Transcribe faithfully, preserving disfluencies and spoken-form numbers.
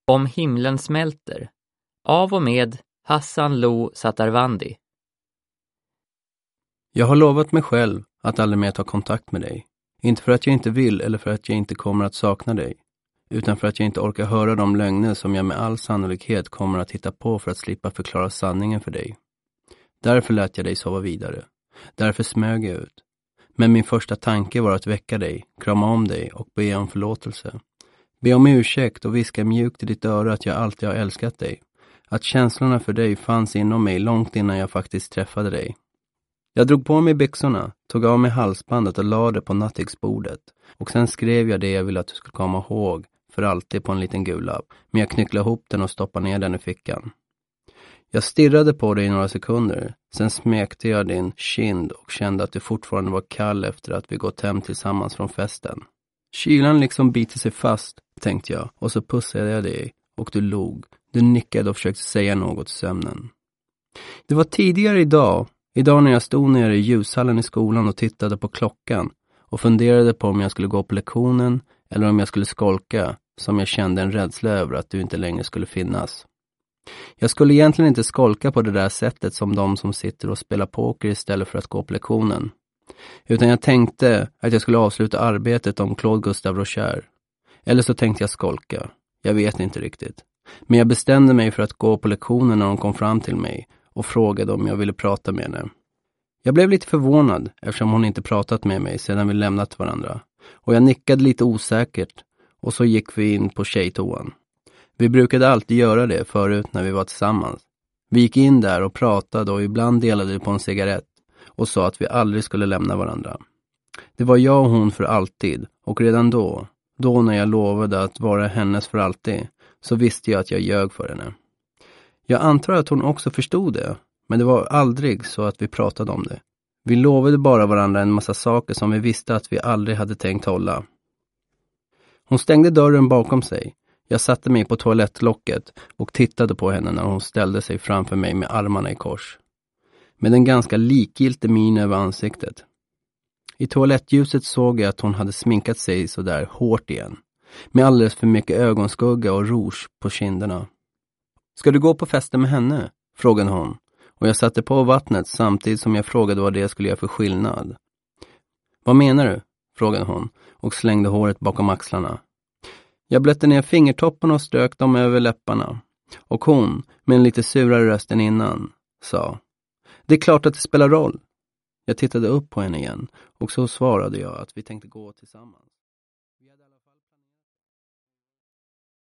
Om himlen smälter. Av och med Hassan Lo Satarvandi. Jag har lovat mig själv att aldrig mer ta kontakt med dig. Inte för att jag inte vill eller för att jag inte kommer att sakna dig. Utan för att jag inte orkar höra de lögner som jag med all sannolikhet kommer att hitta på för att slippa förklara sanningen för dig. Därför lät jag dig sova vidare. Därför smög jag ut. Men min första tanke var att väcka dig, krama om dig och be om förlåtelse. Be om ursäkt och viska mjukt i ditt öra att jag alltid har älskat dig. Att känslorna för dig fanns inom mig långt innan jag faktiskt träffade dig. Jag drog på mig byxorna, tog av mig halsbandet och lade det på nattduksbordet. Och sen skrev jag det jag ville att du skulle komma ihåg för alltid på en liten gul lapp. Men jag knycklade ihop den och stoppade ner den i fickan. Jag stirrade på dig i några sekunder. Sen smekte jag din kind och kände att du fortfarande var kall efter att vi gått hem tillsammans från festen. Kylan liksom biter sig fast, tänkte jag. Och så pussade jag dig och du log. Du nickade och försökte säga något i sömnen. Det var tidigare idag. Idag när jag stod nere i ljushallen i skolan och tittade på klockan och funderade på om jag skulle gå på lektionen eller om jag skulle skolka, som jag kände en rädsla över att du inte längre skulle finnas. Jag skulle egentligen inte skolka på det där sättet som de som sitter och spelar poker istället för att gå på lektionen. Utan jag tänkte att jag skulle avsluta arbetet om Claude Gustav Rocher. Eller så tänkte jag skolka. Jag vet inte riktigt. Men jag bestämde mig för att gå på lektionen när de kom fram till mig och frågade om jag ville prata med henne. Jag blev lite förvånad eftersom hon inte pratat med mig sedan vi lämnat varandra. Och jag nickade lite osäkert och så gick vi in på tjejtoan. Vi brukade alltid göra det förut när vi var tillsammans. Vi gick in där och pratade och ibland delade vi på en cigarett och sa att vi aldrig skulle lämna varandra. Det var jag och hon för alltid och redan då, då när jag lovade att vara hennes för alltid, så visste jag att jag ljög för henne. Jag antar att hon också förstod det, men det var aldrig så att vi pratade om det. Vi lovade bara varandra en massa saker som vi visste att vi aldrig hade tänkt hålla. Hon stängde dörren bakom sig. Jag satte mig på toalettlocket och tittade på henne när hon ställde sig framför mig med armarna i kors. Med en ganska likgiltig min över ansiktet. I toalettljuset såg jag att hon hade sminkat sig så där hårt igen. Med alldeles för mycket ögonskugga och rouge på kinderna. Ska du gå på festen med henne? Frågade hon. Och jag satte på vattnet samtidigt som jag frågade vad det skulle göra för skillnad. Vad menar du? Frågade hon och slängde håret bakom axlarna. Jag blötte ner fingertopparna och strök dem över läpparna. Och hon, med en lite surare röst än innan, sa: det är klart att det spelar roll. Jag tittade upp på henne igen och så svarade jag att vi tänkte gå tillsammans.